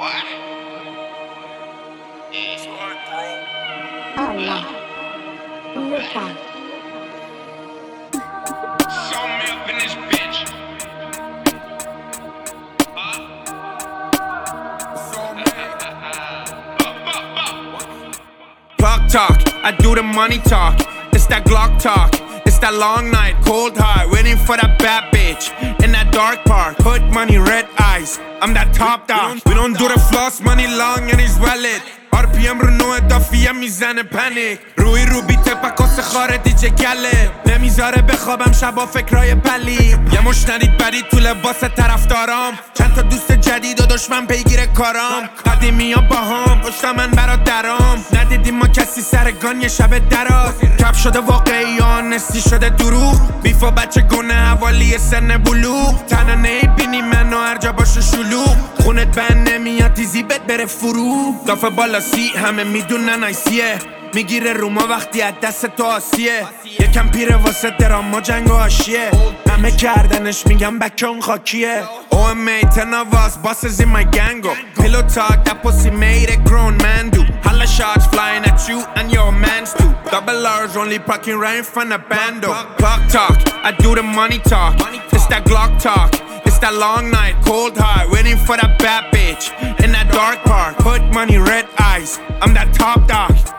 What? It's hard, bro. Allah. Lupa. Show me up in this bitch. Plug talk, I do the money talk. It's that Glock talk. It's that long night, cold heart, waiting for that bad bitch in that dark park. Hood money, red eyes. I'm that top dog. We don't do the floss, money long and he's valid. RPM رو نوع دافیه میزنه پنیک. روی رو بیته پکاس خاره دیجه گله. نمیذاره بخوابم شبا فکرای پلی. یه مش ندید برید تو لباس طرفدارام. چند تا دوست جدید و دشمن پیگیر کارام. قدیمی ها با هم پشت من برادرام. ندیدیم ما کسی سرگان یه شب دراز. کف شده واقعیان نستی شده دروغ. بیفا بچه گونه حوالی سن بلوغ. تنها نیبینی منو هر جا باشه شلوغ. خونت بند نمیاد تیزیبت بره فرو. دافه بالا سی همه میدونن ایسیه. میگیره روما وقتی از دست تو آسیه. یکم پیره واسه دراما جنگ و آشیه. همه کردنش میگم بکه اون خاکیه. OMA 10 of us bosses in my gang go. Pillow talk that pussy made a grown man do. Holla shots flying at you and your mans too. Double R's only parking right in front of bando. Clock talk, I do the money talk. It's that Glock talk. It's that long night, cold heart, waiting for that bad bitch in that dark park. Hood money, red eyes. I'm that top dog.